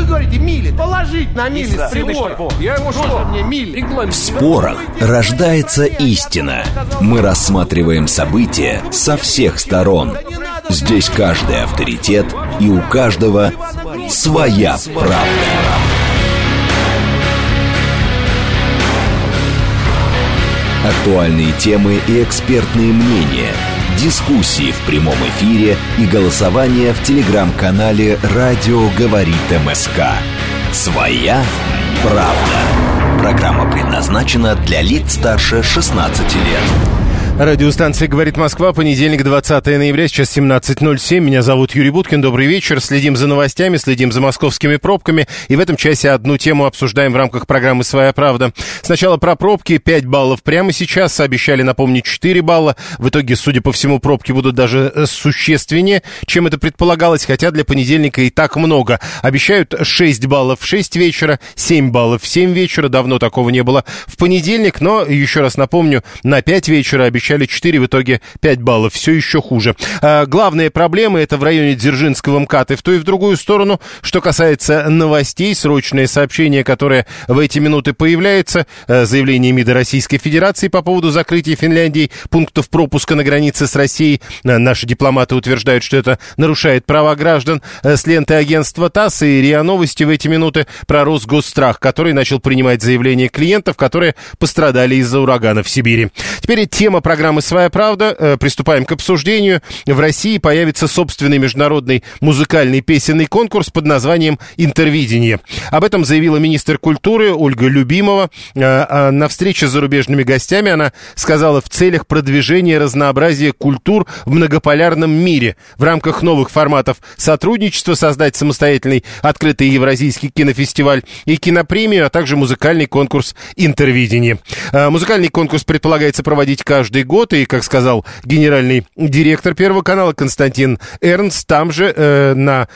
вы говорите мили? Положить на мили с прибора. Я его что? Мне мили? В спорах рождается истина. Мы рассматриваем события со всех сторон. Здесь каждый авторитет, и у каждого своя правда. Актуальные темы и экспертные мнения, дискуссии в прямом эфире и голосование в телеграм-канале «Радио говорит МСК». «Своя правда». Программа предназначена для лиц старше 16 лет. Радиостанция «Говорит Москва», понедельник, 20 ноября, сейчас 17:07. Меня зовут Юрий Буткин, добрый вечер. Следим за новостями, следим за московскими пробками. И в этом часе одну тему обсуждаем в рамках программы «Своя правда». Сначала про пробки, 5 баллов прямо сейчас. Обещали напомнить 4 балла. В итоге, судя по всему, пробки будут даже существеннее, чем это предполагалось. Хотя для понедельника и так много. Обещают 6 баллов в 6 вечера, 7 баллов в 7 вечера. Давно такого не было в понедельник. Но, еще раз напомню, на 5 вечера обещали 4, в итоге 5 баллов. Все еще хуже. Главные проблемы — это в районе Дзержинского МКАД и в ту, и в другую сторону. Что касается новостей, срочное сообщение, которое в эти минуты появляется. Заявление МИДа Российской Федерации по поводу закрытия Финляндии пунктов пропуска на границе с Россией. Наши дипломаты утверждают, что это нарушает права граждан. С ленты агентства ТАСС и РИА Новости в эти минуты про Росгосстрах, который начал принимать заявления клиентов, которые пострадали из-за урагана в Сибири. Теперь тема программы «Своя правда». Приступаем к обсуждению. В России появится собственный международный музыкальный песенный конкурс под названием «Интервидение». Об этом заявила министр культуры Ольга Любимова. На встрече с зарубежными гостями она сказала: в целях продвижения разнообразия культур в многополярном мире в рамках новых форматов сотрудничества создать самостоятельный открытый евразийский кинофестиваль и кинопремию, а также музыкальный конкурс «Интервидение». Музыкальный конкурс предполагается проводить каждый год, и, как сказал генеральный директор Первого канала Константин Эрнст, там же на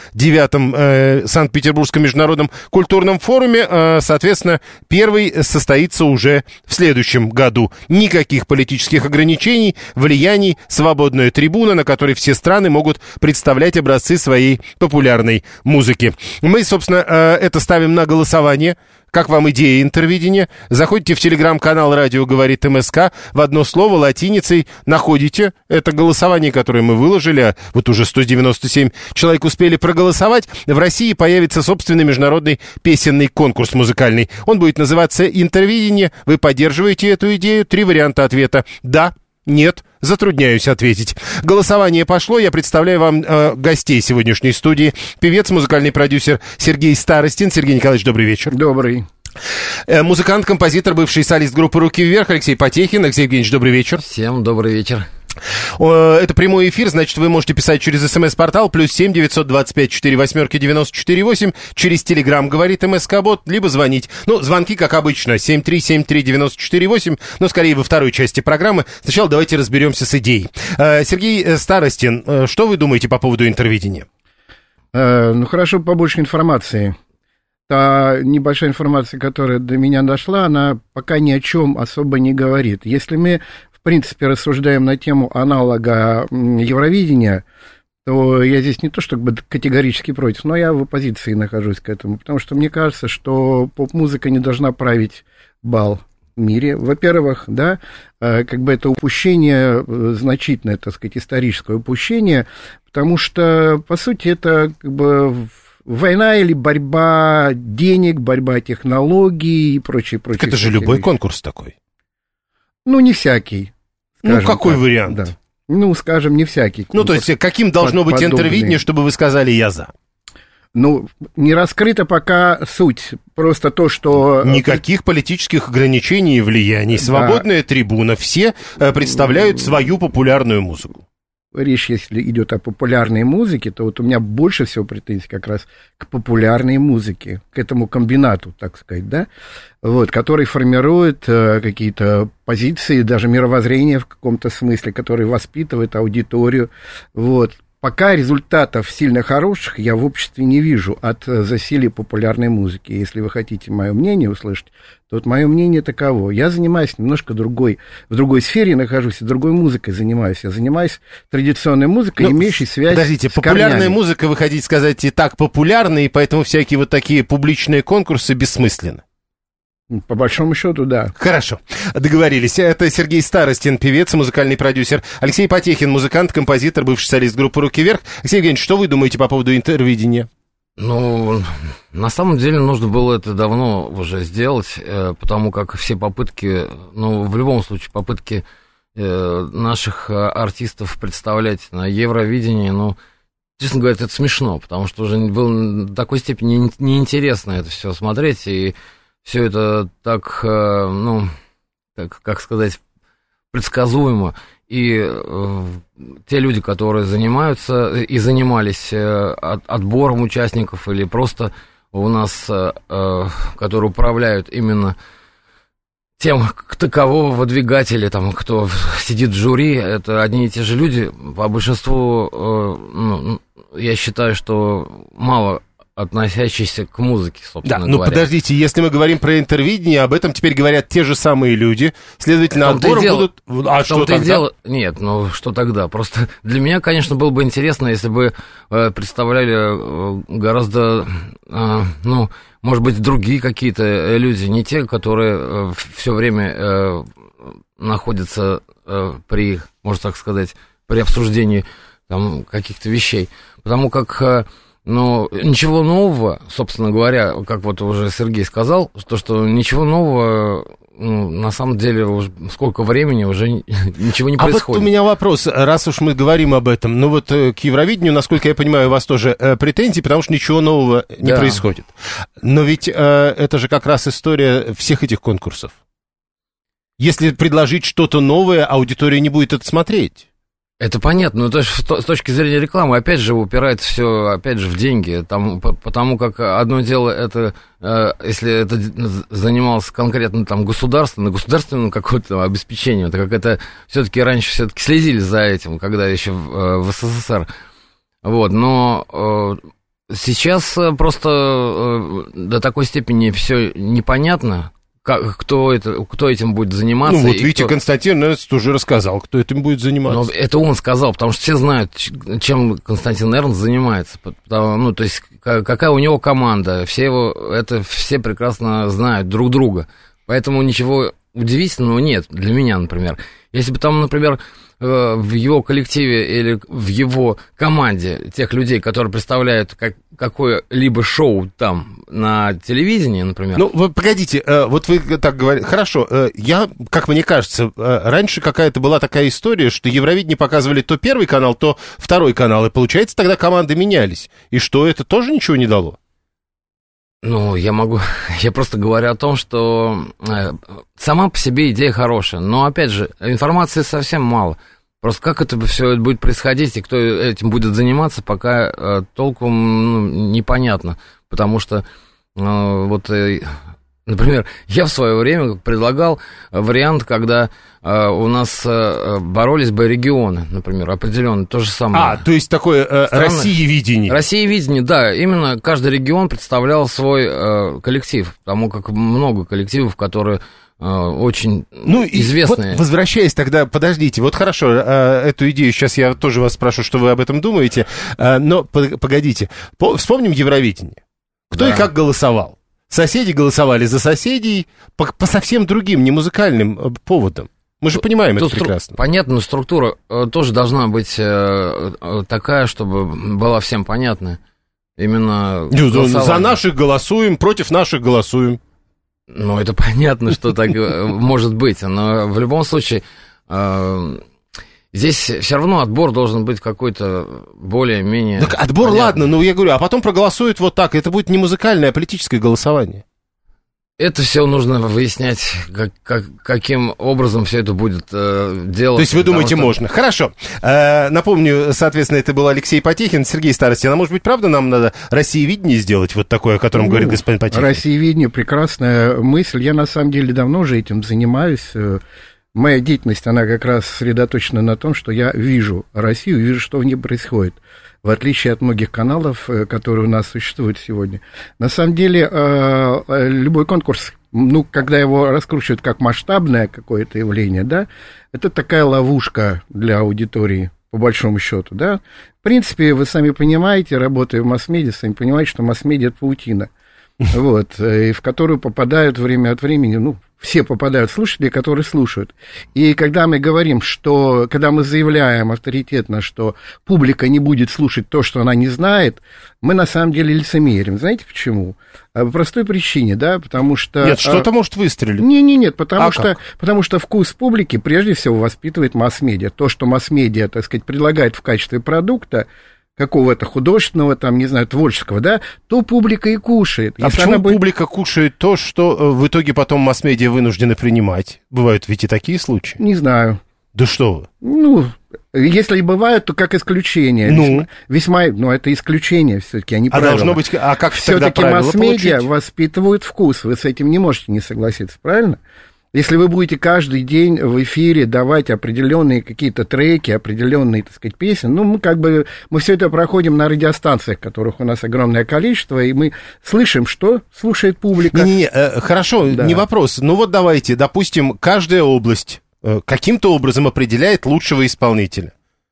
9-м Санкт-Петербургском международном культурном форуме, соответственно, первый состоится уже в следующем году. Никаких политических ограничений, влияний, свободная трибуна, на которой все страны могут представлять образцы своей популярной музыки. Мы, собственно, это ставим на голосование. Как вам идея интервидения? Заходите в телеграм-канал «Радио говорит МСК», в одно слово латиницей находите это голосование, которое мы выложили, а вот уже 197 человек успели проголосовать. В России появится собственный международный песенный конкурс музыкальный. Он будет называться «Интервидение». Вы поддерживаете эту идею? 3 варианта ответа: да, нет, затрудняюсь ответить. Голосование пошло. Я представляю вам гостей сегодняшней студии. Певец, музыкальный продюсер Сергей Старостин. Сергей Николаевич, добрый вечер. Добрый. Музыкант, композитор, бывший солист группы «Руки вверх» Алексей Потехин. Алексей Евгеньевич, добрый вечер. Всем добрый вечер. Это прямой эфир, значит, вы можете писать через СМС-портал +7 925 48 94 8, через Телеграм «Говорит МСК-бот», либо звонить. Ну, звонки, как обычно, 7373948, но скорее во второй части программы. Сначала давайте разберемся с идеей. Сергей Старостин, что вы думаете по поводу интервидения? Ну, хорошо, побольше информации. Та небольшая информация, которая до меня дошла, она пока ни о чем особо не говорит. Если мы, в принципе, рассуждаем на тему аналога Евровидения, то я здесь не то чтобы категорически против, но я в оппозиции нахожусь к этому, потому что мне кажется, что поп-музыка не должна править бал в мире. Во-первых, да, как бы это упущение значительное, так сказать, историческое упущение, потому что, по сути, это как бы война или борьба денег, борьба технологий и прочее. Так это же любой конкурс такой. Ну, не всякий. Ну, какой так, вариант? Да. Ну, скажем, не всякий. Ну, то есть, каким должно быть интервидение, чтобы вы сказали «я за»? Ну, не раскрыта пока суть. Просто то, что... Никаких политических ограничений и влияний. Свободная трибуна. Все представляют свою популярную музыку. Речь, если идет о популярной музыке, то вот у меня больше всего претензий как раз к популярной музыке, к этому комбинату, так сказать, да, вот, который формирует какие-то позиции, даже мировоззрение в каком-то смысле, который воспитывает аудиторию, вот. пока результатов сильно хороших я в обществе не вижу от засилия популярной музыки. Если вы хотите мое мнение услышать, то вот мое мнение таково. Я занимаюсь немножко в другой сфере нахожусь, и другой музыкой занимаюсь. Я занимаюсь традиционной музыкой, имеющей связь подождите, с популярная корнями. музыка, вы хотите сказать, и так популярна, и поэтому всякие вот такие публичные конкурсы бессмысленны? По большому счету, да. Хорошо, договорились. Это Сергей Старостин, певец, музыкальный продюсер. Алексей Потехин, музыкант, композитор, бывший солист группы «Руки вверх». Алексей Евгеньевич, что вы думаете по поводу интервидения? Ну, на самом деле нужно было это давно уже сделать, потому как все попытки, ну, в любом случае, попытки наших артистов представлять на Евровидении, ну, честно говоря, это смешно, потому что уже было до такой степени неинтересно это все смотреть, и все это так, ну, как сказать, предсказуемо. И те люди, которые занимаются и занимались отбором участников, или просто у нас, которые управляют именно тем, кого выдвигатели, там, кто сидит в жюри, это одни и те же люди. По большинству, ну, я считаю, что мало относящиеся к музыке, собственно говоря. Да, ну подождите, если мы говорим про интервидение, об этом теперь говорят те же самые люди, следовательно, отбором будут... А что тогда? Нет, ну что тогда? Просто для меня, конечно, было бы интересно, если бы представляли гораздо, ну, может быть, другие какие-то люди, не те, которые все время находятся при, можно так сказать, при обсуждении там каких-то вещей. Потому как... Но ничего нового, собственно говоря, как вот уже Сергей сказал, что ничего нового, ну, на самом деле, уже сколько времени уже ничего не происходит. А вот у меня вопрос, раз уж мы говорим об этом, ну вот к Евровидению, насколько я понимаю, у вас тоже претензии, потому что ничего нового не происходит. Но ведь это же как раз история всех этих конкурсов. Если предложить что-то новое, аудитория не будет это смотреть. Это понятно, но то есть с точки зрения рекламы, опять же, упирается все, опять же, в деньги, там, потому как одно дело, это, если это занималось конкретно там государство, на государственном какое-то обеспечение, так как это все-таки раньше все-таки следили за этим, когда еще в СССР, вот, но сейчас просто до такой степени все непонятно. Кто этим будет заниматься? Ну, вот видите, Константин Эрнст уже рассказал, кто этим будет заниматься. Но это он сказал, потому что все знают, чем Константин Эрнст занимается. Ну, то есть, какая у него команда. Все прекрасно знают друг друга. Поэтому ничего удивительного нет для меня, например. Если бы там, например, в его коллективе или в его команде тех людей, которые представляют какое-либо шоу там на телевидении, например. Ну, вы погодите, вот вы так говорите. Хорошо, как мне кажется, раньше какая-то была такая история, что Евровидение показывали то первый канал, то второй канал, и получается тогда команды менялись. И что, это тоже ничего не дало? Ну, я просто говорю о том, что сама по себе идея хорошая, но, опять же, информации совсем мало. Просто как это все будет происходить и кто этим будет заниматься, пока толком непонятно. Потому что, вот, например, я в свое время предлагал вариант, когда у нас боролись бы регионы, например, определенно, то же самое. То есть такое Россиевидение. Россиевидение, да, именно каждый регион представлял свой коллектив, потому как много коллективов, которые очень известные. Вот возвращаясь тогда, подождите, вот хорошо, эту идею сейчас я тоже вас спрошу, что вы об этом думаете, но погодите, вспомним Евровидение. Кто и как голосовал? Соседи голосовали за соседей по совсем другим, не музыкальным поводам. Мы же понимаем это прекрасно. Понятно, но структура тоже должна быть такая, чтобы была всем понятна. Именно за наших голосуем, против наших голосуем. Ну, это понятно, что так может быть, но в любом случае здесь все равно отбор должен быть какой-то более-менее... Так отбор, понятный. Ладно, ну я говорю, а потом проголосуют вот так, это будет не музыкальное, а политическое голосование. Это все нужно выяснять, каким образом все это будет делаться. То есть вы думаете, можно? Хорошо. Напомню, соответственно, это был Алексей Потехин, Сергей Старостин. А может быть, правда, нам надо Россиевидение сделать, вот такое, о котором говорит господин Потехин? Россиевидение — прекрасная мысль. Я, на самом деле, давно уже этим занимаюсь. моя деятельность, она как раз сосредоточена на том, что я вижу Россию, вижу, что в ней происходит, в отличие от многих каналов, которые у нас существуют сегодня. На самом деле, любой конкурс, ну, когда его раскручивают как масштабное какое-то явление, да, это такая ловушка для аудитории, по большому счету, да. В принципе, вы сами понимаете, работая в масс-медиа, сами понимаете, что масс-медиа — это паутина, вот, и в которую попадают время от времени, ну, все попадают слушатели, которые слушают. И когда мы говорим, что, когда мы заявляем авторитетно, что публика не будет слушать то, что она не знает, мы на самом деле лицемерим. Знаете почему? По простой причине, да, потому что... Нет, что-то может выстрелить. Нет, потому что вкус публики прежде всего воспитывает масс-медиа. То, что масс-медиа, так сказать, предлагает в качестве продукта, какого-то художественного, там, не знаю, творческого, да, то публика и кушает. А почему публика кушает то, что в итоге потом масс-медиа вынуждены принимать? Бывают ведь и такие случаи. Не знаю. Да что вы? Ну, если и бывают, то как исключение. Ну? Весьма, но это исключение все-таки, а не правило. Должно быть, а как все-таки масс-медиа воспитывают вкус, вы с этим не можете не согласиться, правильно? Если вы будете каждый день в эфире давать определенные какие-то треки, определенные, так сказать, песни, ну, мы все это проходим на радиостанциях, которых у нас огромное количество, и мы слышим, что слушает публика. Хорошо, да. Не вопрос. Ну вот давайте, допустим, каждая область каким-то образом определяет лучшего исполнителя.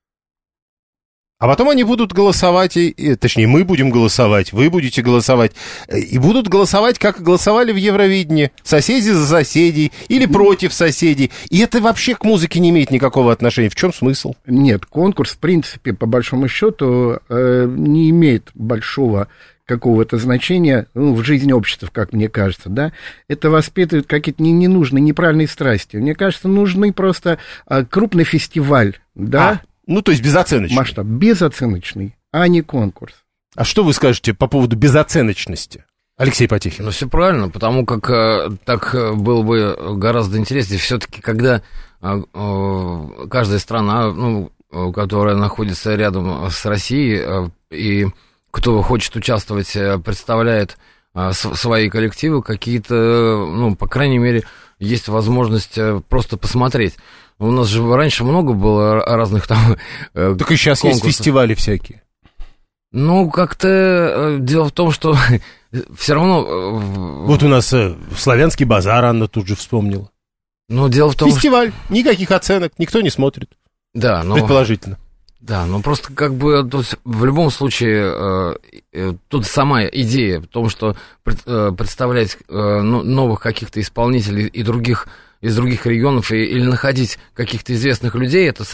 А потом они будут голосовать, точнее, мы будем голосовать, вы будете голосовать, и будут голосовать, как голосовали в Евровидении, соседи за соседей или против соседей. И это вообще к музыке не имеет никакого отношения. В чем смысл? Нет, конкурс, в принципе, по большому счету, не имеет большого какого-то значения, ну, в жизни общества, как мне кажется, да, это воспитывает какие-то ненужные, неправильные страсти. Мне кажется, нужный просто крупный фестиваль, да. Ну, то есть безоценочный. Масштаб безоценочный, а не конкурс. А что вы скажете по поводу безоценочности, Алексей Потехин? Ну, все правильно, потому как так было бы гораздо интереснее. Все-таки, когда каждая страна, ну, которая находится рядом с Россией, и кто хочет участвовать, представляет свои коллективы, какие-то, ну, по крайней мере, есть возможность просто посмотреть. У нас же раньше много было разных там так и сейчас конкурсов. Есть фестивали всякие. Ну, как-то дело в том, что все равно... Вот у нас славянский базар, Анна тут же вспомнила. Ну, дело в том, фестиваль, никаких оценок, никто не смотрит. Да, но... Предположительно. Да, но просто как бы тут, в любом случае тут сама идея в том, что представлять новых каких-то исполнителей и других из других регионов или находить каких-то известных людей, это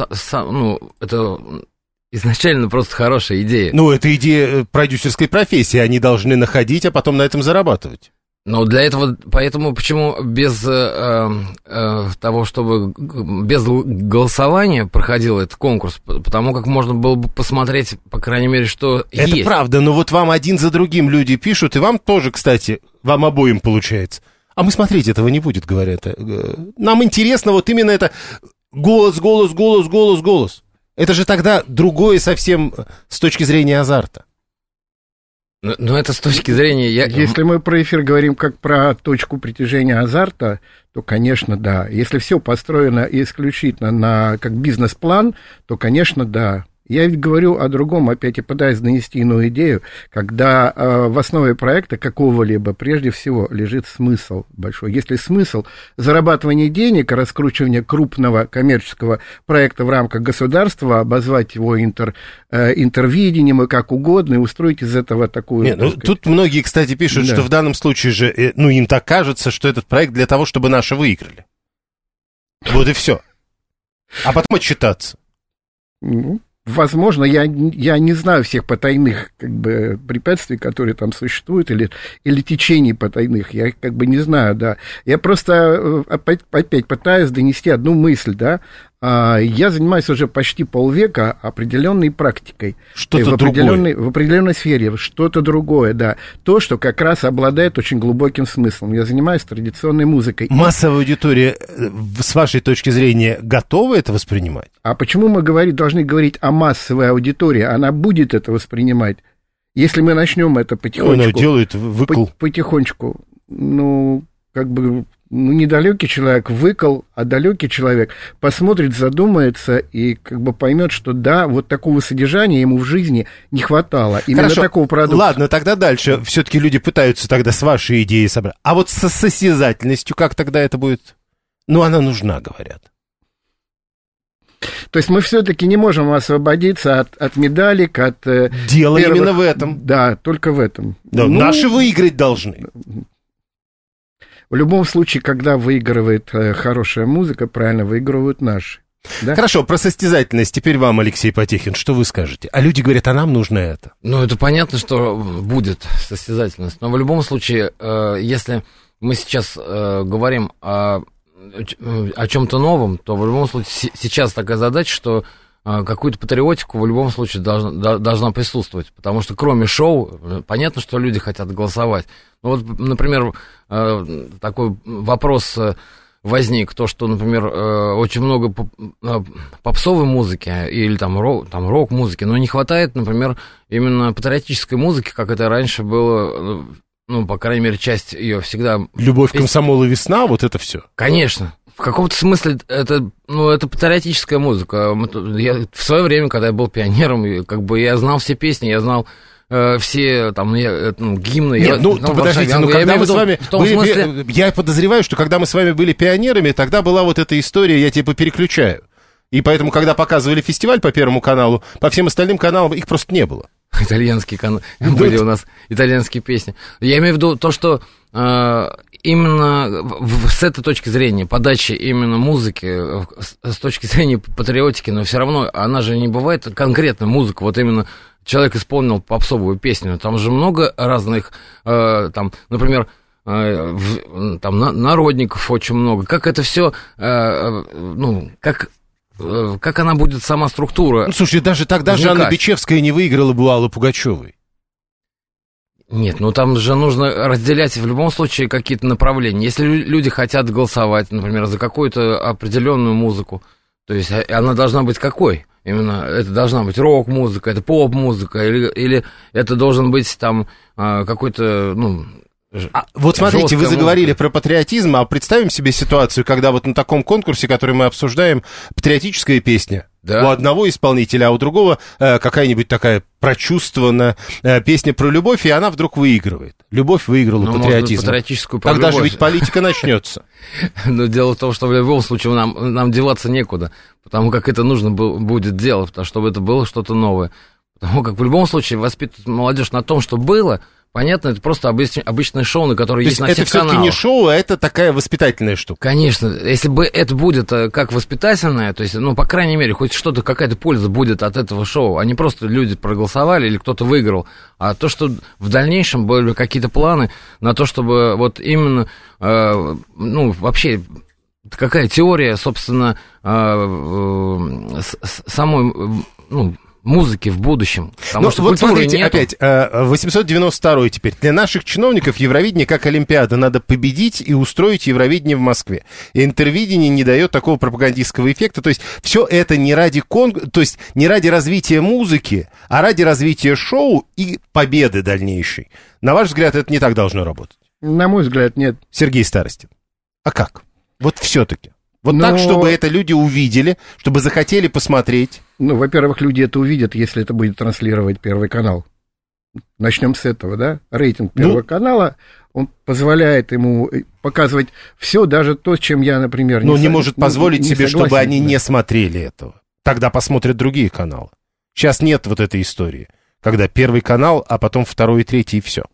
изначально просто хорошая идея. Ну, это идея продюсерской профессии, они должны находить, а потом на этом зарабатывать. Но для этого, поэтому почему без того, чтобы без голосования проходил этот конкурс, потому как можно было бы посмотреть, по крайней мере, что это есть. Это правда, но вот вам один за другим люди пишут, и вам тоже, кстати, вам обоим получается. А мы смотреть этого не будет, говорят. Нам интересно вот именно это голос. Это же тогда другое совсем с точки зрения азарта. Но это с точки зрения... Если мы про эфир говорим как про точку притяжения азарта, то, конечно, да. Если все построено исключительно на как бизнес-план, то, конечно, да. Я ведь говорю о другом, опять и пытаюсь донести иную идею, когда в основе проекта какого-либо прежде всего лежит смысл большой. Если смысл зарабатывания денег, раскручивания крупного коммерческого проекта в рамках государства, обозвать его интервидением и как угодно, и устроить из этого такую... Нет, ну, тут многие, кстати, пишут, что в данном случае же, ну, им так кажется, что этот проект для того, чтобы наши выиграли. Вот и все. А потом отчитаться. Возможно, я не знаю всех потайных как бы препятствий, которые там существуют, или течений потайных, я как бы не знаю, да. Я просто опять пытаюсь донести одну мысль, да. Я занимаюсь уже почти полвека определенной практикой. Что-то другое. В определенной сфере, что-то другое, да. То, что как раз обладает очень глубоким смыслом. Я занимаюсь традиционной музыкой. Массовая аудитория, с вашей точки зрения, готова это воспринимать? А почему мы должны говорить о массовой аудитории? Она будет это воспринимать. Если мы начнем это потихонечку... Она делает выкл. Потихонечку, ну, как бы... недалекий человек выкал, а далекий человек посмотрит, задумается и как бы поймет, что да, вот такого содержания ему в жизни не хватало. Именно Хорошо. Такого продукта. Ладно, тогда дальше. Все-таки люди пытаются тогда с вашей идеей собрать. А вот со состязательностью как тогда это будет? Ну, она нужна, говорят. То есть мы все-таки не можем освободиться от медалек, от... Дело именно в этом. Да, только в этом. Да, наши выиграть должны. В любом случае, когда выигрывает хорошая музыка, правильно выигрывают наши. Да? Хорошо, про состязательность. Теперь вам, Алексей Потехин, что вы скажете? А люди говорят, а нам нужно это. Ну, это понятно, что будет состязательность. Но в любом случае, если мы сейчас говорим о чем-то новом, то в любом случае сейчас такая задача, что какую-то патриотику в любом случае должна присутствовать, потому что кроме шоу, понятно, что люди хотят голосовать. Ну вот, например, такой вопрос возник, то, что, например, очень много попсовой музыки или там рок-музыки, но не хватает, например, именно патриотической музыки, как это раньше было, ну, по крайней мере, часть ее всегда... Любовь, комсомол и весна, вот это все. Конечно. В каком-то смысле это патриотическая музыка. Я в свое время, когда я был пионером, как бы я знал все песни, я знал все там гимны. Нет, подождите, когда мы с вами... Я подозреваю, что когда мы с вами были пионерами, тогда была вот эта история, я типа переключаю. И поэтому, когда показывали фестиваль по Первому каналу, по всем остальным каналам их просто не было. Итальянские каналы, были у нас итальянские песни. Я имею в виду то, что именно с этой точки зрения, подачи именно музыки, с точки зрения патриотики, но все равно она же не бывает конкретная музыка, вот именно человек исполнил попсовую песню, там же много разных, там, например, там народников очень много, как это все, как она будет сама структура. Ну, слушай, даже тогда возникать. Жанна Бичевская не выиграла бы у Аллы Пугачевой. Нет, ну там же нужно разделять в любом случае какие-то направления. Если люди хотят голосовать, например, за какую-то определенную музыку, то есть она должна быть какой? Именно это должна быть рок-музыка, это поп-музыка, или это должен быть там какой-то, вот смотрите, вы заговорили про патриотизм, а представим себе ситуацию, когда вот на таком конкурсе, который мы обсуждаем, патриотическая песня. Да. У одного исполнителя, а у другого какая-нибудь такая прочувствованная песня про любовь, и она вдруг выигрывает. Любовь выиграла патриотизм. Патриотическую про Тогда любовь. же ведь политика начнется. Но дело в том, что в любом случае нам деваться некуда, потому как это нужно будет делать, чтобы это было что-то новое. Потому как в любом случае воспитывать молодежь на том, что было. Понятно, это просто обычное шоу, на которое есть на всех каналах. Это все-таки не шоу, а это такая воспитательная штука. Конечно, если бы это будет как воспитательное, то есть, по крайней мере, хоть что-то, какая-то польза будет от этого шоу, а не просто люди проголосовали или кто-то выиграл, а то, что в дальнейшем были какие-то планы на то, чтобы вот именно, вообще, какая теория, собственно, самой, музыки в будущем. Потому что вот смотрите, нету. опять, 892 теперь. Для наших чиновников Евровидение как Олимпиада. Надо победить и устроить Евровидение в Москве. И интервидение не дает такого пропагандистского эффекта. То есть все это не ради не ради развития музыки, а ради развития шоу и победы дальнейшей. На ваш взгляд, это не так должно работать? На мой взгляд, нет. Сергей Старостин. А как? Вот все-таки. Вот так, чтобы это люди увидели, чтобы захотели посмотреть. Во-первых, люди это увидят, если это будет транслировать Первый канал. Начнем с этого, да? Рейтинг Первого канала, он позволяет ему показывать все, даже то, с чем я, например, не может позволить себе, чтобы они не смотрели этого. Тогда посмотрят другие каналы. Сейчас нет вот этой истории, когда Первый канал, а потом Второй и Третий, и все.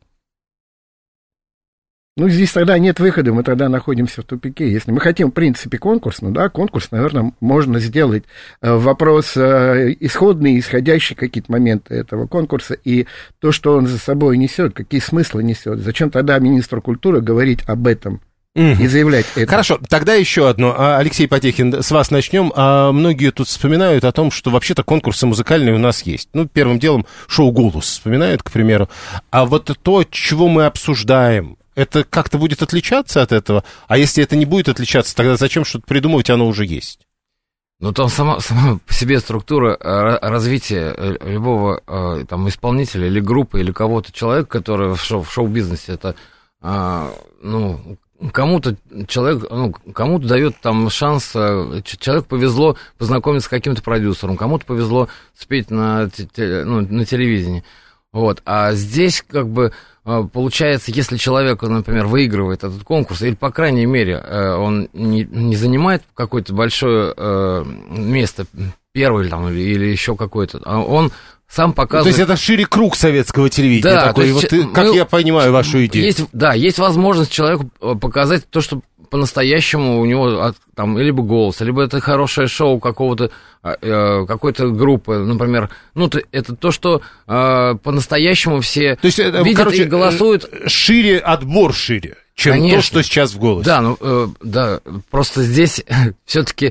Здесь тогда нет выхода, мы тогда находимся в тупике. Если мы хотим, в принципе, конкурс, конкурс, наверное, можно сделать. Вопрос исходный, исходящий какие-то моменты этого конкурса, и то, что он за собой несет, какие смыслы несет. Зачем тогда министру культуры говорить об этом? И заявлять это. Хорошо, тогда еще одно. Алексей Потехин, с вас начнем. Многие тут вспоминают о том, что вообще-то конкурсы музыкальные у нас есть. Первым делом шоу «Голос» вспоминают, к примеру. А вот то, чего мы обсуждаем, это как-то будет отличаться от этого? А если это не будет отличаться, тогда зачем что-то придумывать, оно уже есть? Там сама по себе структура развития любого там исполнителя или группы, или кого-то человека, который в шоу-бизнесе, это, кому-то человек, кому-то дает там шанс, человеку повезло познакомиться с каким-то продюсером, кому-то повезло спеть на телевидении. Вот. А здесь как бы получается, если человек, например, выигрывает этот конкурс, или, по крайней мере, он не занимает какое-то большое место, первый там, или еще какое-то, он сам показывает... То есть это шире круг советского телевидения, да, такой, вот, как я понимаю вашу идею. Есть возможность человеку показать то, что по-настоящему у него там либо голос, либо это хорошее шоу какой-то группы, например. Это то, что по-настоящему все то есть, видят и голосуют. Шире, отбор шире, чем конечно. То, что сейчас в «Голосе». Да, да, просто здесь все-таки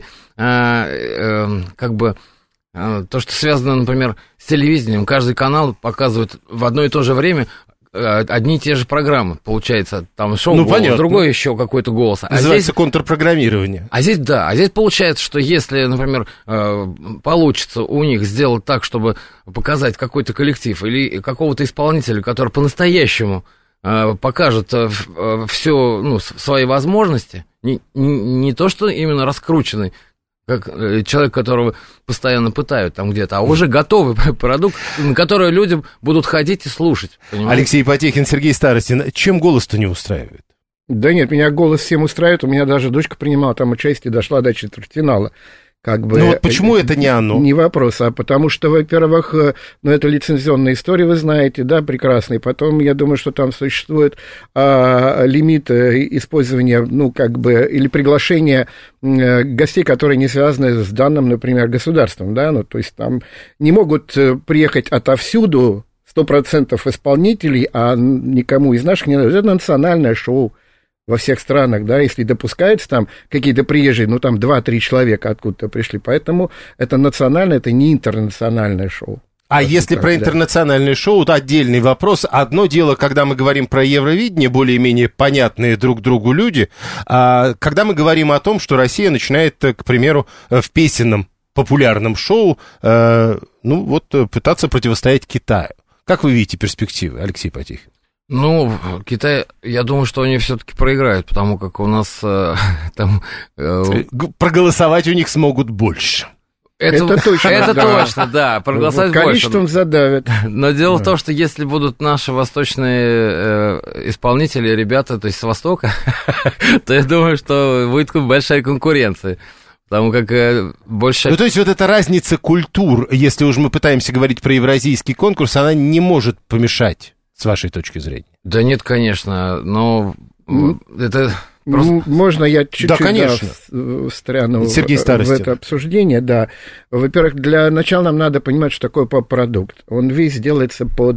как бы... То, что связано, например, с телевидением, каждый канал показывает в одно и то же время одни и те же программы, получается, там шоу, голос, другой еще какой-то голос. Называется контрпрограммирование. Здесь получается, что если, например, получится у них сделать так, чтобы показать какой-то коллектив или какого-то исполнителя, который по-настоящему покажет все, свои возможности, не то, что именно раскрученный, как человек, которого постоянно пытают там где-то, а уже готовый продукт, на который люди будут ходить и слушать. Понимаете? Алексей Потехин, Сергей Старостин. Чем «Голос»-то не устраивает? Да нет, меня «Голос» всем устраивает. У меня даже дочка принимала там участие, дошла до четвертьфинала. Вот почему это не оно? Не вопрос, а потому что, во-первых, это лицензионная история, вы знаете, да, прекрасный. Потом, я думаю, что там существует лимит использования, или приглашения гостей, которые не связаны с данным, например, государством, да, то есть там не могут приехать отовсюду 100% исполнителей, а никому из наших не надо. Это национальное шоу. Во всех странах, да, если допускаются там какие-то приезжие, там 2-3 человека откуда-то пришли, поэтому это национальное, это не интернациональное шоу. А если про интернациональное шоу, то отдельный вопрос. Одно дело, когда мы говорим про Евровидение, более-менее понятные друг другу люди, а когда мы говорим о том, что Россия начинает, к примеру, в песенном популярном шоу, пытаться противостоять Китаю. Как вы видите перспективы, Алексей Потехин? Китай, я думаю, что они все-таки проиграют, потому как у нас там... Проголосовать у них смогут больше. Это точно. Это точно, да, проголосовать больше. Количеством задавят. Но дело в том, что если будут наши восточные исполнители, ребята, то есть с Востока, то я думаю, что будет большая конкуренция. Потому как больше... то есть вот эта разница культур, если уж мы пытаемся говорить про евразийский конкурс, она не может помешать. С вашей точки зрения? Да нет, конечно, но это просто... Можно я чуть-чуть встряну в это обсуждение? Да. Во-первых, для начала нам надо понимать, что такое поп-продукт. Он весь делается по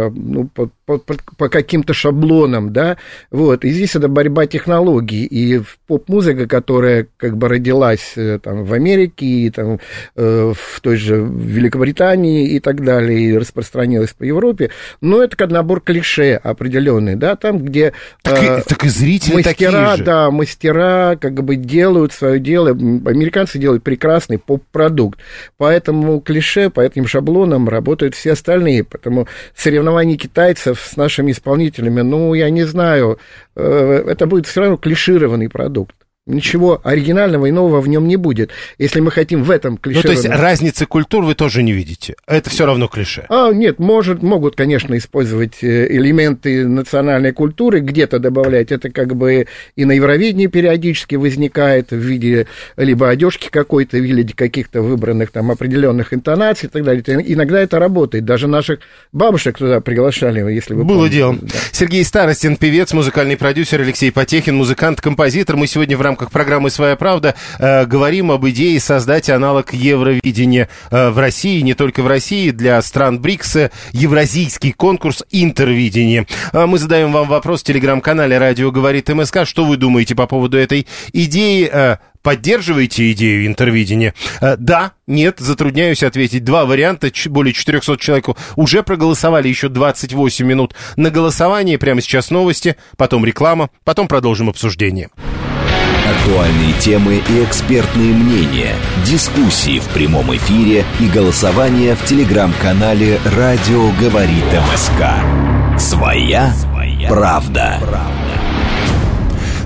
каким-то шаблонам, да, и здесь это борьба технологий, и поп-музыка, которая родилась там в Америке, и там в той же Великобритании и так далее, и распространилась по Европе, это как набор клише определенный, да, там, где... Так и зрители такие же. Да, мастера делают свое дело, американцы делают прекрасный поп-продукт, поэтому клише, по этим шаблонам работают все остальные, поэтому соревнования китайцев с нашими исполнителями, я не знаю, это будет все равно клишированный продукт. Ничего оригинального и нового в нем не будет, если мы хотим в этом клишированном... то есть разницы культур вы тоже не видите? Это все равно клише? Нет, могут, конечно, использовать элементы национальной культуры, где-то добавлять. Это и на Евровидении периодически возникает в виде либо одежки какой-то, в виде каких-то выбранных там определенных интонаций и так далее. Иногда это работает. Даже наших бабушек туда приглашали, если вы помните. Было дело. Да. Сергей Старостин, певец, музыкальный продюсер, Алексей Потехин, музыкант, композитор. Мы сегодня в рамках программы «Своя правда» говорим об идее создать аналог Евровидения в России, не только в России, для стран БРИКСа, евразийский конкурс «Интервидение». Мы задаем вам вопрос в телеграм-канале «Радио говорит МСК». Что вы думаете по поводу этой идеи? Поддерживаете идею интервидения? Да, нет, затрудняюсь ответить. Два варианта, более 400 человек уже проголосовали, еще 28 минут на голосование. Прямо сейчас новости, потом реклама, потом продолжим обсуждение. Актуальные темы и экспертные мнения, дискуссии в прямом эфире и голосование в телеграм-канале «Радио говорит МСК». Своя правда.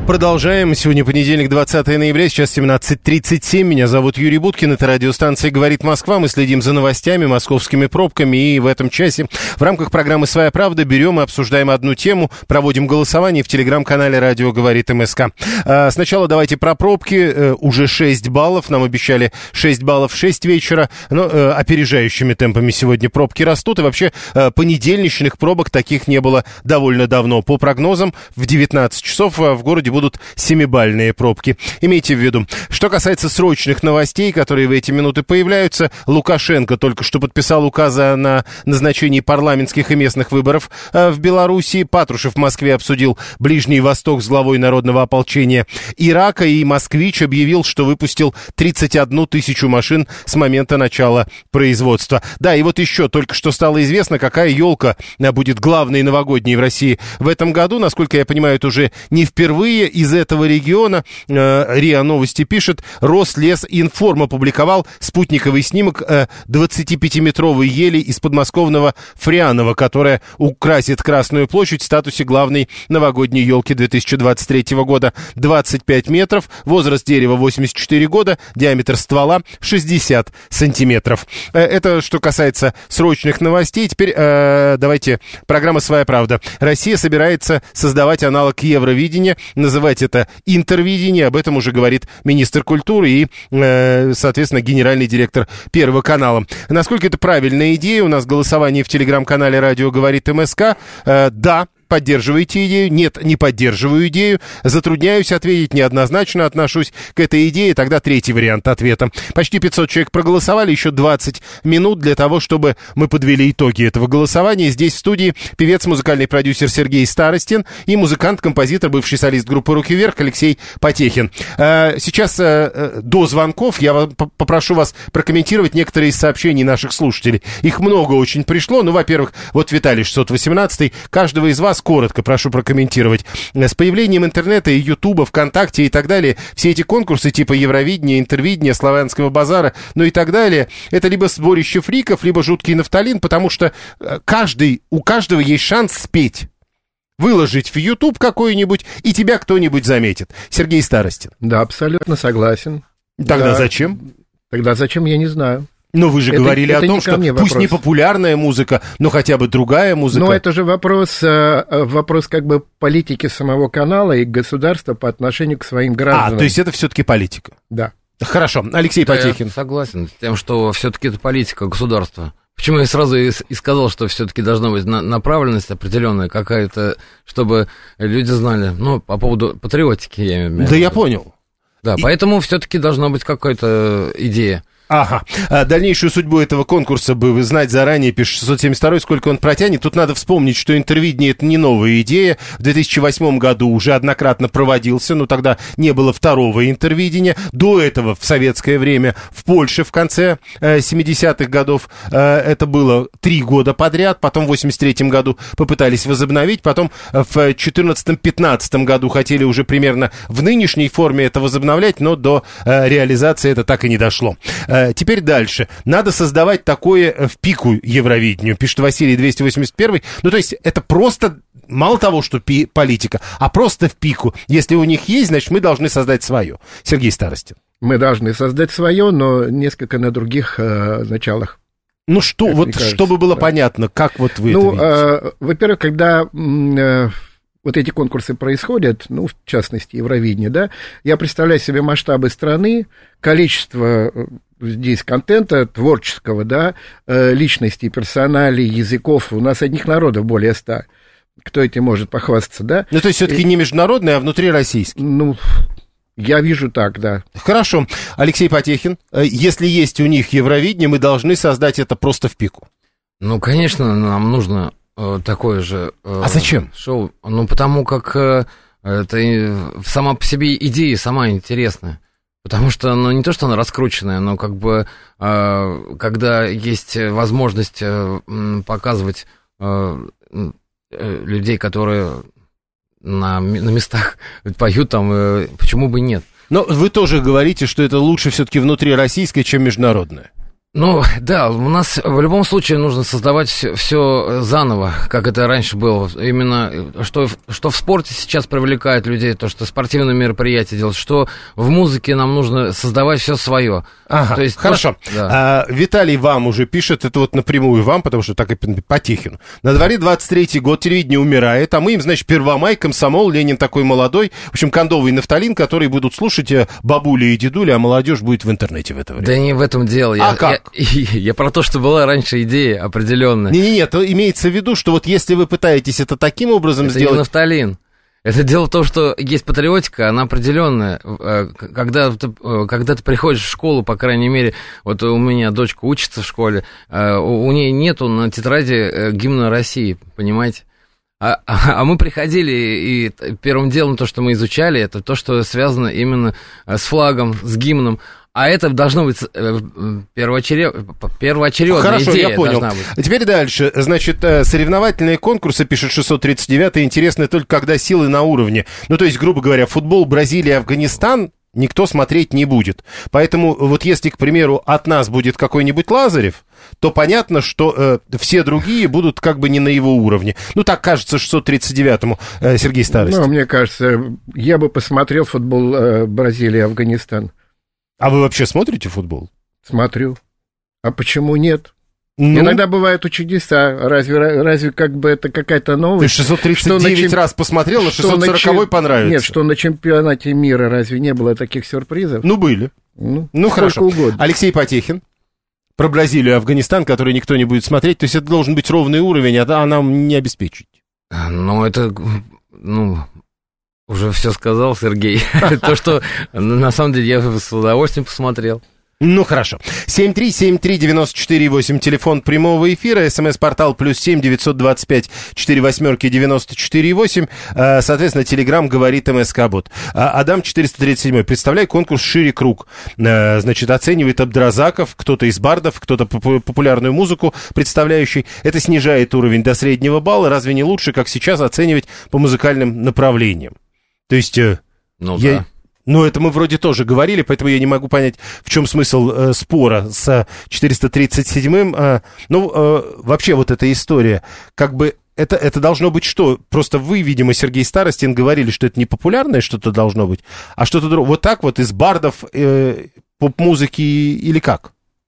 Продолжаем. Сегодня понедельник, 20 ноября, сейчас 17:37. Меня зовут Юрий Буткин. Это радиостанция «Говорит Москва». Мы следим за новостями, московскими пробками. И в этом часе в рамках программы «Своя правда» берем и обсуждаем одну тему. Проводим голосование в телеграм-канале «Радио говорит МСК». Сначала давайте про пробки. Уже 6 баллов. Нам обещали 6 баллов в 6 вечера. Но опережающими темпами сегодня пробки растут. И вообще понедельничных пробок таких не было довольно давно. По прогнозам, в 19 часов в городе будут 7-бальные пробки. Имейте в виду. Что касается срочных новостей, которые в эти минуты появляются, Лукашенко только что подписал указы о назначении парламентских и местных выборов в Белоруссии. Патрушев в Москве обсудил Ближний Восток с главой народного ополчения Ирака. И Москвич объявил, что выпустил 31 тысячу машин с момента начала производства. Да, и вот еще только что стало известно, какая елка будет главной новогодней в России в этом году. Насколько я понимаю, это уже не впервые. Из этого региона РИА Новости пишет, Рослесинформ опубликовал спутниковый снимок 25-метровой ели из подмосковного Фрианова, которая украсит Красную площадь в статусе главной новогодней елки 2023 года. 25 метров, возраст дерева 84 года, диаметр ствола 60 сантиметров. Это что касается срочных новостей. Теперь давайте программа «Своя правда». Россия собирается создавать аналог Евровидения, называть это интервидение, об этом уже говорит министр культуры и, соответственно, генеральный директор Первого канала. Насколько это правильная идея? У нас голосование в телеграм-канале «Радио говорит МСК». Да. Поддерживаете идею? Нет, не поддерживаю идею. Затрудняюсь ответить, неоднозначно отношусь к этой идее. Тогда третий вариант ответа. Почти 500 человек проголосовали, еще 20 минут для того, чтобы мы подвели итоги этого голосования. Здесь в студии певец, музыкальный продюсер Сергей Старостин и музыкант, композитор, бывший солист группы «Руки вверх» Алексей Потехин. Сейчас до звонков я попрошу вас прокомментировать некоторые из сообщений наших слушателей. Их много очень пришло. Ну, во-первых, вот Виталий 618, каждого из вас коротко прошу прокомментировать. С появлением интернета и Ютуба, ВКонтакте и так далее, все эти конкурсы типа Евровидения, Интервидения, Славянского базара, ну и так далее, это либо сборище фриков, либо жуткий нафталин, потому что у каждого есть шанс спеть. Выложить в Ютуб какой-нибудь, и тебя кто-нибудь заметит. Сергей Старостин. Да, абсолютно согласен. Тогда зачем? Тогда зачем, я не знаю. Но вы же говорили о том, что пусть не популярная музыка, но хотя бы другая музыка. Но это же вопрос как бы политики самого канала и государства по отношению к своим гражданам. То есть это все-таки политика? Да. Хорошо. Алексей Потехин. Я согласен с тем, что все-таки это политика государства. Почему я сразу и сказал, что все-таки должна быть направленность определенная какая-то, чтобы люди знали, ну, по поводу патриотики, я имею в виду. Да, я понял. Да, поэтому все-таки должна быть какая-то идея. Ага. Дальнейшую судьбу этого конкурса бы вы знать заранее, пишет 672, сколько он протянет. Тут надо вспомнить, что интервидение — это не новая идея. В 2008 году уже однократно проводился, но тогда не было второго интервидения. До этого в советское время в Польше в конце 70-х годов это было 3 года подряд. Потом в 83 году попытались возобновить. Потом в 14-15 году хотели уже примерно в нынешней форме это возобновлять, но до реализации это так и не дошло. Теперь дальше. Надо создавать такое в пику Евровидению, пишет Василий 281. Ну, то есть это просто, мало того, что политика, а просто в пику. Если у них есть, значит, мы должны создать свое. Сергей Старостин. Мы должны создать свое, но несколько на других началах. Ну, что, вот, кажется, чтобы было понятно, как вот вы это видите? Во-первых, когда вот эти конкурсы происходят, ну, в частности, Евровидение, да, я представляю себе масштабы страны, количество здесь контента творческого, да, личностей, персоналей, языков. У нас одних народов более 100. Кто этим может похвастаться, да? Ну, то есть все-таки не международный, а внутрироссийский. Ну, я вижу так, да. Хорошо. Алексей Потехин, если есть у них Евровидение, мы должны создать это просто в пику. Ну, конечно, нам нужно такое же а зачем? Шоу. Ну, потому как это сама по себе идея сама интересная. Потому что, ну, не то, что она раскрученная, но как бы, когда есть возможность показывать людей, которые на местах поют там, почему бы нет? Но вы тоже говорите, что это лучше все-таки внутрироссийское, чем международное. Ну, да, у нас в любом случае нужно создавать все заново, как это раньше было. Именно, что в спорте сейчас привлекает людей, то, что спортивные мероприятия делают, что в музыке нам нужно создавать все свое. Ага, то есть, хорошо. Да. Виталий вам уже пишет, это вот напрямую вам, потому что так и Потехину. На дворе 23-й год, телевидение умирает, а мы им, значит, Первомай, Комсомол, Ленин такой молодой, в общем, кондовый нафталин, которые будут слушать бабули и дедули, а молодежь будет в интернете в это время. Да не в этом дело. Как? Я про то, что была раньше идея определенная. Не-не-не, то имеется в виду, что вот если вы пытаетесь это таким образом это сделать... не нафталин. Это дело в том, что есть патриотика, она определенная. Когда ты приходишь в школу, по крайней мере, вот у меня дочка учится в школе, у нее нету на тетради гимна России, понимаете? А мы приходили, и первым делом то, что мы изучали, это то, что связано именно с флагом, с гимном. А это должно быть первоочередная Хорошо, идея. я понял. Теперь дальше. Значит, соревновательные конкурсы, пишет 639-й, интересны только когда силы на уровне. Ну, то есть, грубо говоря, футбол Бразилия, Афганистан никто смотреть не будет. Поэтому вот если, к примеру, от нас будет какой-нибудь Лазарев, то понятно, что все другие будут как бы не на его уровне. Ну, так кажется 639-му, Сергей Старость. Ну, мне кажется, я бы посмотрел футбол Бразилия-Афганистан. А вы вообще смотрите футбол? Смотрю. А почему нет? Ну, иногда бывают чудеса. Разве как бы это какая-то новость? Ты 639 раз посмотрел, на 640-й понравится. Нет, что на чемпионате мира разве не было таких сюрпризов? Ну, были. Ну хорошо. Угодно. Алексей Потехин. Про Бразилию и Афганистан, который никто не будет смотреть. То есть это должен быть ровный уровень, а нам не обеспечить. Ну, это... Уже все сказал Сергей. То, что на самом деле я с удовольствием посмотрел. Ну, хорошо. 7373948, телефон прямого эфира, смс-портал +7 925 48 94 8, соответственно, телеграм говорит МСК-бот. Адам 437, представляй конкурс «Шире круг». Значит, оценивает Абдразаков, кто-то из бардов, кто-то популярную музыку представляющий. Это снижает уровень до среднего балла. Разве не лучше, как сейчас, оценивать по музыкальным направлениям? То есть... да. Ну, это мы вроде тоже говорили, поэтому я не могу понять, в чем смысл спора с 437-м. Вообще вот эта история, как бы это должно быть что? Просто вы, видимо, Сергей Старостин, говорили, что это не популярное что-то должно быть, а что-то другое. Вот так вот из бардов поп-музыки или как?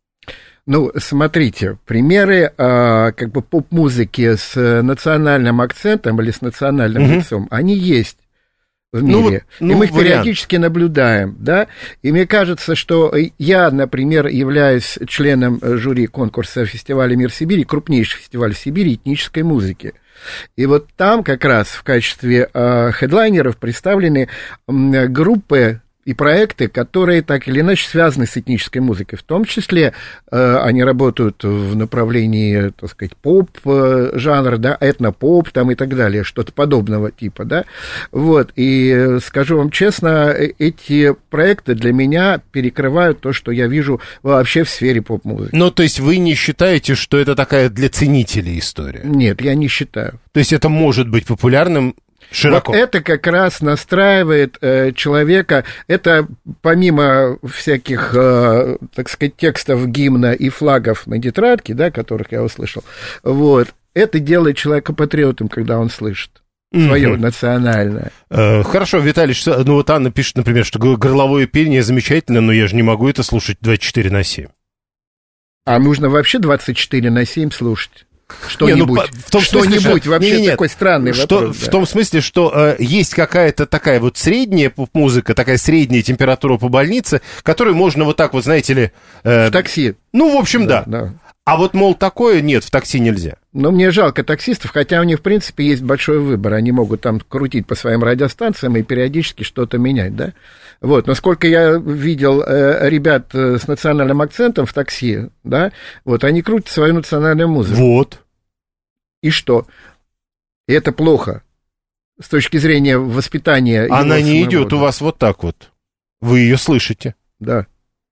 Ну, смотрите, примеры как бы поп-музыки с национальным акцентом или с национальным лицом, они есть в мире. И мы их периодически наблюдаем, да, и мне кажется, что я, например, являюсь членом жюри конкурса фестиваля «Мир Сибири», крупнейший фестиваль в Сибири этнической музыки. И вот там как раз в качестве хедлайнеров представлены группы и проекты, которые так или иначе связаны с этнической музыкой. В том числе они работают в направлении, так сказать, поп-жанра, да, этно-поп там и так далее, что-то подобного типа, да. Вот, и скажу вам честно, эти проекты для меня перекрывают то, что я вижу вообще в сфере поп-музыки. Ну, то есть вы не считаете, что это такая для ценителей история? Нет, я не считаю. То есть это может быть популярным широко. Вот это как раз настраивает человека, это помимо всяких, так сказать, текстов гимна и флагов на тетрадке, да, которых я услышал, вот, это делает человека патриотом, когда он слышит свое национальное. Хорошо, Виталий, ну вот Анна пишет, например, что горловое пение замечательно, но я же не могу это слушать 24/7. А нужно вообще 24/7 слушать? Что-нибудь, вообще такой странный вопрос. В том смысле, что есть какая-то такая вот средняя поп-музыка, такая средняя температура по больнице, которую можно вот так вот, знаете ли... в такси. Ну, в общем, да. А вот, мол, такое нет, в такси нельзя. Но мне жалко таксистов, хотя у них, в принципе, есть большой выбор. Они могут там крутить по своим радиостанциям и периодически что-то менять, да? Вот, насколько я видел ребят с национальным акцентом в такси, да, вот, они крутят свою национальную музыку. Вот. И что? И это плохо с точки зрения воспитания. Она не идет у вас вот так вот. Вы ее слышите. Да.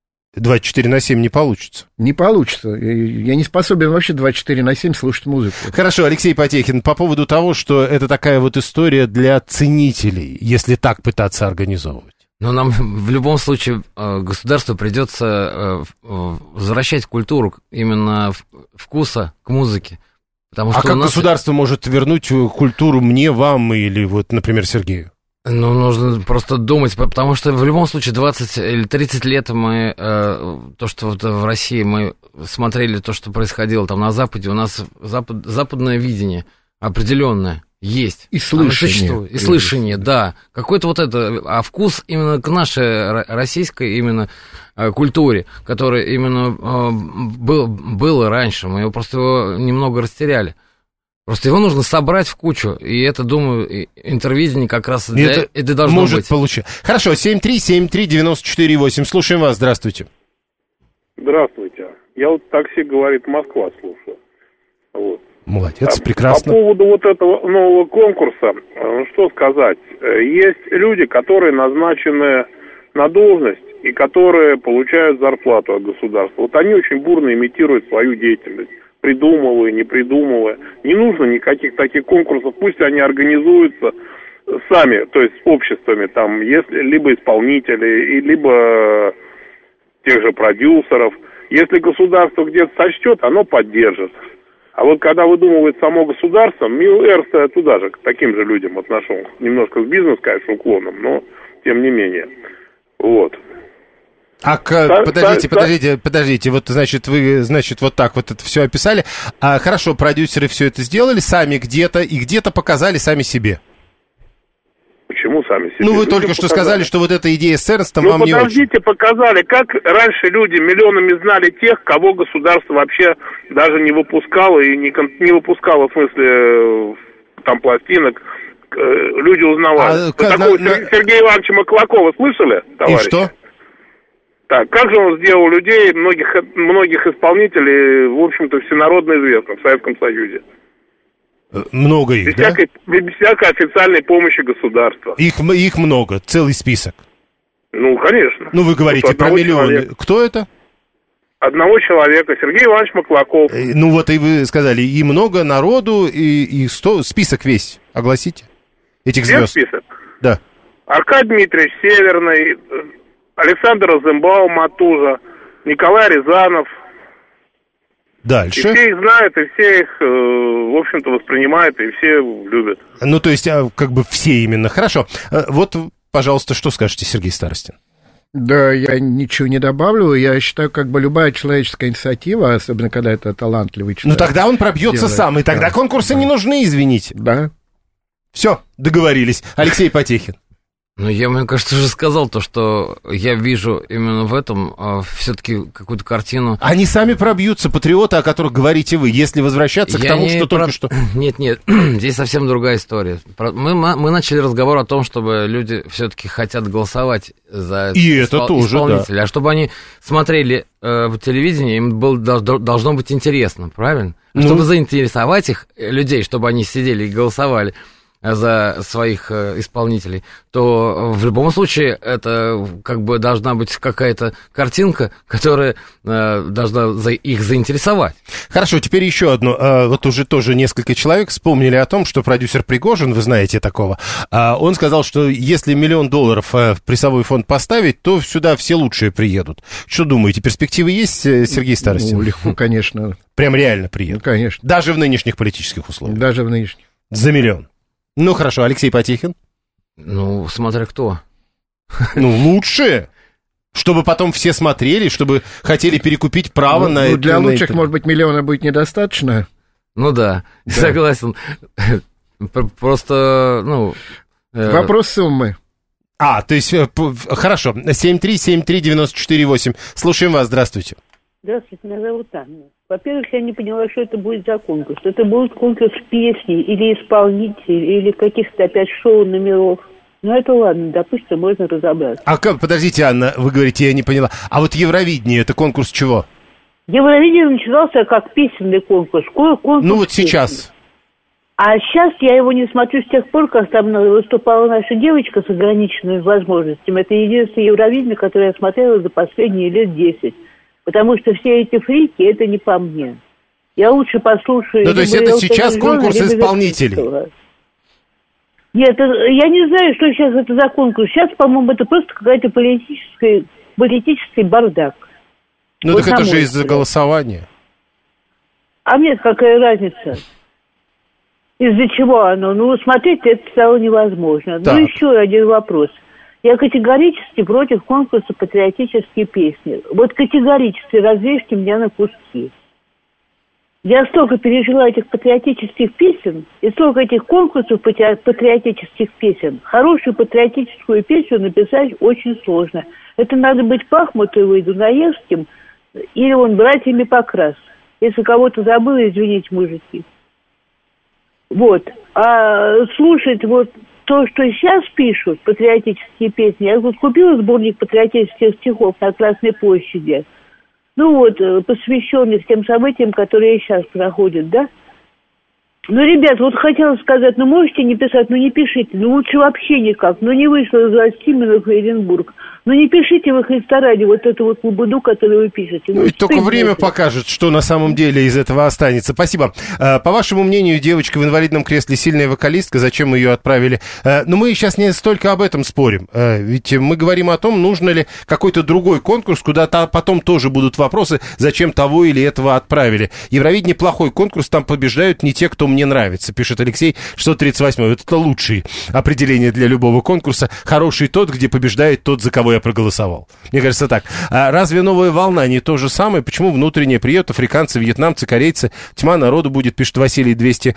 24/7 не получится. Не получится. Я не способен вообще 24/7 слушать музыку. Хорошо, Алексей Потехин, по поводу того, что это такая вот история для ценителей, если так пытаться организовывать. Но нам в любом случае государству придется возвращать культуру именно вкуса к музыке. Потому что как государство может вернуть культуру мне, вам или, вот, например, Сергею? Ну, нужно просто думать, потому что в любом случае 20 или 30 лет мы, то, что вот в России мы смотрели то, что происходило там на Западе, у нас западное видение определенное есть. И слышание. И слышание, да. Какой-то вот это, а вкус именно к нашей российской именно культуре, которая именно было раньше, мы его просто немного растеряли. Просто его нужно собрать в кучу, и это, думаю, интервидение как раз это должно может быть. Получить. Хорошо, 7373948, слушаем вас, здравствуйте. Здравствуйте. Я вот такси, говорит, Москва слушаю. Вот. Молодец, прекрасно. По поводу вот этого нового конкурса, что сказать. Есть люди, которые назначены на должность и которые получают зарплату от государства. Вот они очень бурно имитируют свою деятельность, придумывая, не придумывая. Не нужно никаких таких конкурсов, пусть они организуются сами, то есть с обществами, там, если либо исполнителей, либо тех же продюсеров. Если государство где-то сочтет, оно поддержит. А вот когда выдумывает само государство, Мил Эрста туда же, к таким же людям отношусь. Немножко с бизнес, конечно, уклоном, но тем не менее. Вот. Подождите, вот, значит, вы, вот так вот это все описали. Хорошо, продюсеры все это сделали сами где-то и где-то показали сами себе. Почему сами себе? Ну, вы только что сказали, что вот эта идея с Эрнстом вам не очень. Подождите, показали, как раньше люди миллионами знали тех, кого государство вообще даже не выпускало, и не выпускало, в смысле, там, пластинок. Люди узнавали. Такого Сергея Ивановича Маклакова слышали, товарищи? И что? Так, как же он сделал людей, многих исполнителей, в общем-то, всенародно известных в Советском Союзе? Много их, да? Без всякой официальной помощи государства. Их много, целый список. Ну, конечно. Ну, вы говорите про миллионы. Кто это? Одного человека, Сергей Иванович Маклаков. Ну, вот и вы сказали, и много народу, и список весь огласите этих звезд. Список? Да. Аркадий Дмитриевич Северный, Александр Розенбаум оттуда, Николай Рязанов. Дальше. И все их знают, и все их, в общем-то, воспринимают, и все любят. Ну, то есть, как бы все именно. Хорошо. Вот, пожалуйста, что скажете, Сергей Старостин? Да, я ничего не добавлю. Я считаю, как бы любая человеческая инициатива, особенно когда это талантливый человек. Ну, тогда он пробьется сам, и тогда конкурсы не нужны, извините. Да. Все, договорились. Алексей Потехин. Ну, я, мне кажется, уже сказал то, что я вижу именно в этом все-таки какую-то картину. Они сами пробьются, патриоты, о которых говорите вы, если возвращаться к тому, что только что... Нет, здесь совсем другая история. Мы начали разговор о том, чтобы люди все-таки хотят голосовать за исполнителей, да. А чтобы они смотрели телевидение, им должно быть интересно, правильно? Чтобы заинтересовать их, людей, чтобы они сидели и голосовали за своих исполнителей, то в любом случае это как бы должна быть какая-то картинка, которая должна их заинтересовать. Хорошо, теперь еще одно. Вот уже тоже несколько человек вспомнили о том, что продюсер Пригожин, вы знаете такого, он сказал, что если $1 миллион в призовой фонд поставить, то сюда все лучшие приедут. Что думаете, перспективы есть, Сергей Старостин? Ну, легко, конечно. Прям реально приедут? Ну, конечно. Даже в нынешних политических условиях? Даже в нынешних. За $1 миллион? Ну, хорошо, Алексей Потехин? Ну, смотря кто. Ну, лучше, чтобы потом все смотрели, чтобы хотели перекупить право на это. Для лучших, может быть, $1 миллиона будет недостаточно? Ну, да. Согласен. Просто, Вопрос суммы. То есть, хорошо, 7373948. Слушаем вас, здравствуйте. Здравствуйте, меня зовут Анна. Во-первых, я не поняла, что это будет за конкурс. Это будет конкурс песни или исполнителей, или каких-то опять шоу-номеров. Ну, это ладно, допустим, можно разобраться. Подождите, Анна, вы говорите, я не поняла. А вот Евровидение, это конкурс чего? Евровидение начинался как песенный конкурс. Ну, вот сейчас. А сейчас я его не смотрю с тех пор, как там выступала наша девочка с ограниченными возможностями. Это единственное Евровидение, которое я смотрела за последние лет 10. Потому что все эти фрики, это не по мне. Я лучше послушаю... Ну, то есть это сейчас конкурс исполнителей? Нет, я не знаю, что сейчас это за конкурс. Сейчас, по-моему, это просто какая-то политический бардак. Ну, вот так это же из-за голосования. А мне какая разница? Из-за чего оно? Ну, смотреть это стало невозможно. Так. Ну, еще один вопрос. Я категорически против конкурса «Патриотические песни». Вот категорически разрежьте меня на куски. Я столько пережила этих патриотических песен, и столько этих конкурсов патриотических песен. Хорошую патриотическую песню написать очень сложно. Это надо быть Пахмутовым и Дунаевским, или он братьями Покрас. Если кого-то забыла, извините, мужики. Вот. А слушать вот то, что сейчас пишут, патриотические песни, я вот купила сборник патриотических стихов на Красной площади, ну вот, посвященных тем событиям, которые сейчас проходят, да? Ну, ребят, вот хотела сказать, ну, можете не писать, ну, не пишите, ну, лучше вообще никак, ну, не вышло из вас Сименов и Оренбург, ну, не пишите вы Христа ради вот эту вот лабуду, которую вы пишете. Ну, только время покажет, что на самом деле из этого останется. Спасибо. По вашему мнению, девочка в инвалидном кресле сильная вокалистка, зачем ее отправили? Но мы сейчас не столько об этом спорим, ведь мы говорим о том, нужно ли какой-то другой конкурс, куда потом тоже будут вопросы, зачем того или этого отправили. Евровидение плохой конкурс, там побеждают не те, кто мне нравится, пишет Алексей 638. Это лучшее определение для любого конкурса. Хороший тот, где побеждает тот, за кого я проголосовал. Мне кажется, так. А разве новая волна не то же самое? Почему внутренняя приедут африканцы, вьетнамцы, корейцы? Тьма народу будет, пишет Василий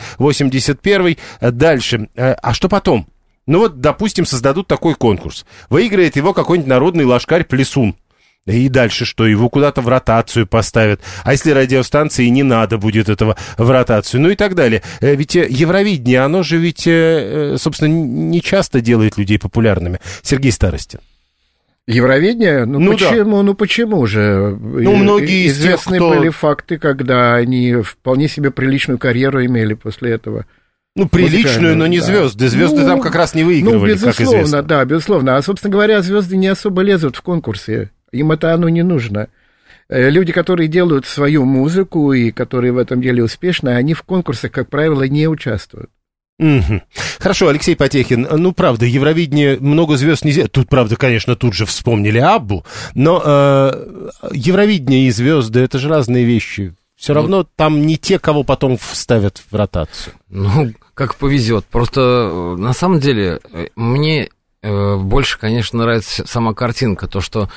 281. Дальше. А что потом? Ну вот, допустим, создадут такой конкурс. Выиграет его какой-нибудь народный лошкарь-плясун. И дальше что? Его куда-то в ротацию поставят. А если радиостанции не надо будет этого в ротацию? Ну и так далее. Ведь Евровидение, оно же ведь, собственно, не часто делает людей популярными. Сергей Старостин. Евровидение? Ну почему? Да. Ну почему же? Ну, многие известны были факты, когда они вполне себе приличную карьеру имели после этого. Ну, приличную, но не звезды. Звезды там как раз не выигрывали, безусловно, как известно. Да, безусловно. А, собственно говоря, звезды не особо лезут в конкурсы. Им это оно не нужно. Люди, которые делают свою музыку и которые в этом деле успешны, они в конкурсах, как правило, не участвуют. Угу. Хорошо, Алексей Потехин. Ну, правда, Евровидение много звезд нельзя. Тут, правда, конечно, тут же вспомнили Аббу, но Евровидение и звезды — это же разные вещи. Все равно там не те, кого потом вставят в ротацию. Ну, как повезет. Просто на самом деле мне больше, конечно, нравится сама картинка, то, что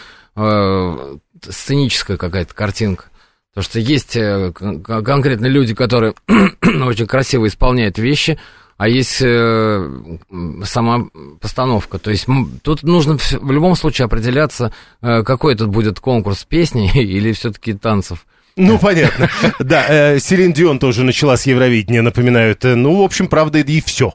сценическая какая-то картинка. Потому что есть конкретно люди, которые очень красиво исполняют вещи, а есть сама постановка. То есть тут нужно в любом случае определяться, какой тут будет конкурс песни или все-таки танцев. Ну, понятно. Да, Селин Дион тоже начала с Евровидения, напоминают. Ну, в общем, правда, и все.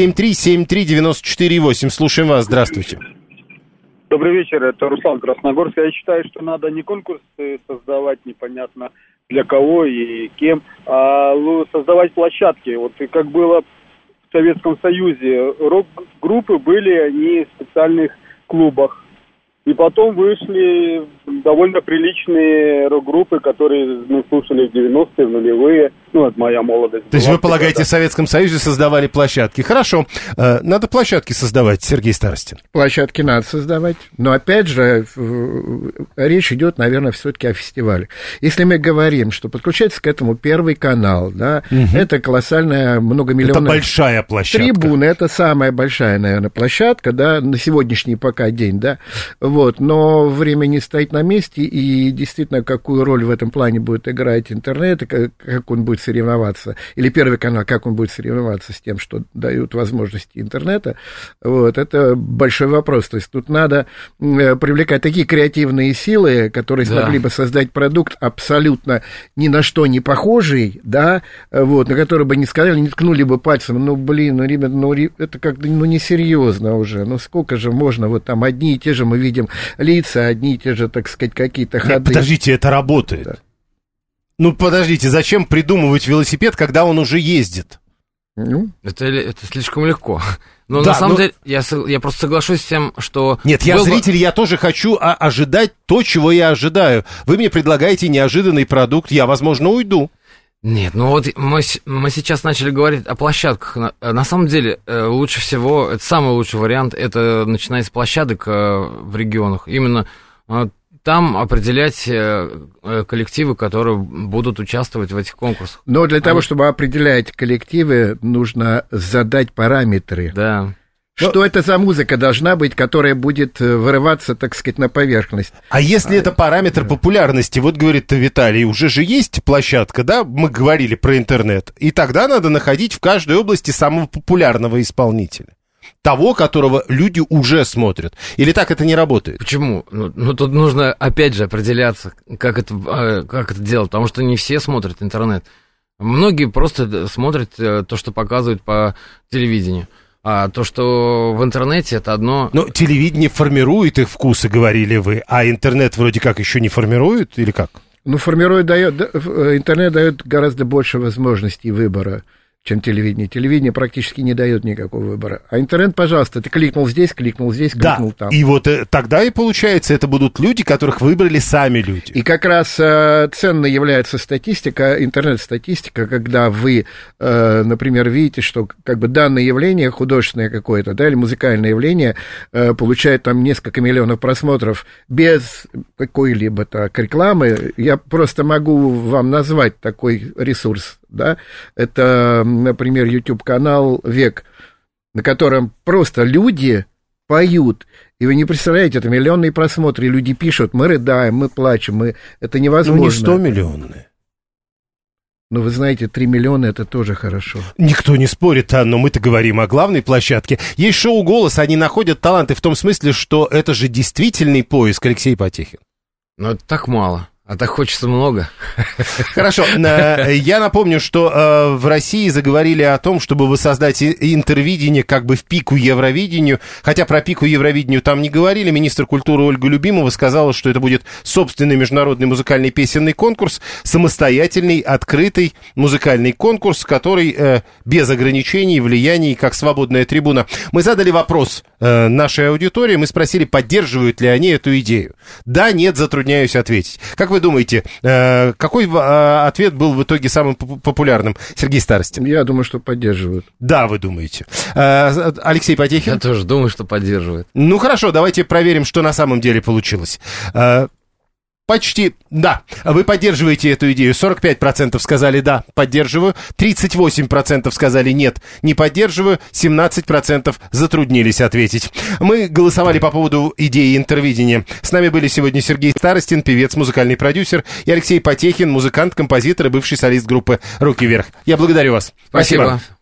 7373948. Слушаем вас. Здравствуйте. Добрый вечер, это Руслан Красногорск. Я считаю, что надо не конкурсы создавать непонятно для кого и кем, а создавать площадки. Вот как было в Советском Союзе, рок-группы были не в специальных клубах. И потом вышли довольно приличные рок-группы, которые мы слушали в 90-е, в нулевые. Ну, это моя молодость. То есть вы полагаете, в Советском Союзе создавали площадки? Хорошо. Надо площадки создавать, Сергей Старостин. Площадки надо создавать. Но, опять же, речь идет, наверное, все-таки о фестивале. Если мы говорим, что подключается к этому Первый канал, да, это колоссальная многомиллионная... Это большая площадка. Трибуна, это самая большая, наверное, площадка, да, на сегодняшний пока день, да. Вот, но время не стоит на месте, и действительно, какую роль в этом плане будет играть интернет, и как он будет соревноваться, или Первый канал, как он будет соревноваться с тем, что дают возможности интернета, вот, это большой вопрос. То есть тут надо привлекать такие креативные силы, которые смогли бы создать продукт абсолютно ни на что не похожий, да, вот, на который бы не сказали, не ткнули бы пальцем, ну, блин, ну, ребят, ну, это как-то, ну, несерьезно уже, ну, сколько же можно, вот там одни и те же мы видим лица, одни и те же, так сказать, какие-то ходы. Нет, подождите, это работает. Да. Ну, подождите, зачем придумывать велосипед, когда он уже ездит? Ну? Это слишком легко. Но да, на самом деле, я просто соглашусь с тем, что... Нет, я зритель, я тоже хочу ожидать то, чего я ожидаю. Вы мне предлагаете неожиданный продукт, я, возможно, уйду. Нет, ну вот мы сейчас начали говорить о площадках. На самом деле, лучше всего, это самый лучший вариант, это начиная с площадок в регионах. Именно там определять коллективы, которые будут участвовать в этих конкурсах. Но для того, чтобы определять коллективы, нужно задать параметры. Да. Что это за музыка должна быть, которая будет вырываться, так сказать, на поверхность? А если это параметр популярности, вот говорит Виталий, уже же есть площадка, да, мы говорили про интернет, и тогда надо находить в каждой области самого популярного исполнителя. Того, которого люди уже смотрят. Или так это не работает? Почему? Ну тут нужно, опять же, определяться, как это делать, потому что не все смотрят интернет. Многие просто смотрят то, что показывают по телевидению. А то, что в интернете, это одно... Но телевидение формирует их вкусы, говорили вы, а интернет вроде как еще не формирует, или как? Ну, интернет дает гораздо больше возможностей выбора, чем телевидение. Телевидение практически не дает никакого выбора. А интернет, пожалуйста, ты кликнул здесь, кликнул там. Да, и вот тогда и получается, это будут люди, которых выбрали сами люди. И как раз ценной является статистика, интернет-статистика, когда вы, например, видите, что как бы данное явление, художественное какое-то, да, или музыкальное явление, получает там несколько миллионов просмотров без какой-либо так рекламы. Я просто могу вам назвать такой ресурс. Да? Это, например, YouTube-канал «Век», на котором просто люди поют. И вы не представляете, это миллионные просмотры, и люди пишут, мы рыдаем, мы плачем, это невозможно. Ну, не 100 миллионные. Ну, вы знаете, 3 миллиона – это тоже хорошо. Никто не спорит, но мы-то говорим о главной площадке. Есть шоу «Голос», они находят таланты в том смысле, что это же действительный поиск, Алексей Потехин. Ну, это так мало. А так хочется много. Хорошо. Я напомню, что в России заговорили о том, чтобы воссоздать интервидение как бы в пику Евровидению. Хотя про пику Евровидению там не говорили. Министр культуры Ольга Любимова сказала, что это будет собственный международный музыкальный песенный конкурс, самостоятельный, открытый музыкальный конкурс, который без ограничений, влияний, как свободная трибуна. Мы задали вопрос нашей аудитории, мы спросили, поддерживают ли они эту идею. Да, нет, затрудняюсь ответить. Как вы думаете, какой ответ был в итоге самым популярным? Сергей Старостин. Я думаю, что поддерживают. Да, вы думаете. Алексей Потехин. Я тоже думаю, что поддерживают. Ну, хорошо, давайте проверим, что на самом деле получилось. Почти, да, вы поддерживаете эту идею. 45% сказали «да, поддерживаю», 38% сказали «нет, не поддерживаю», 17% затруднились ответить. Мы голосовали по поводу идеи интервидения. С нами были сегодня Сергей Старостин, певец, музыкальный продюсер, и Алексей Потехин, музыкант, композитор и бывший солист группы «Руки вверх». Я благодарю вас. Спасибо.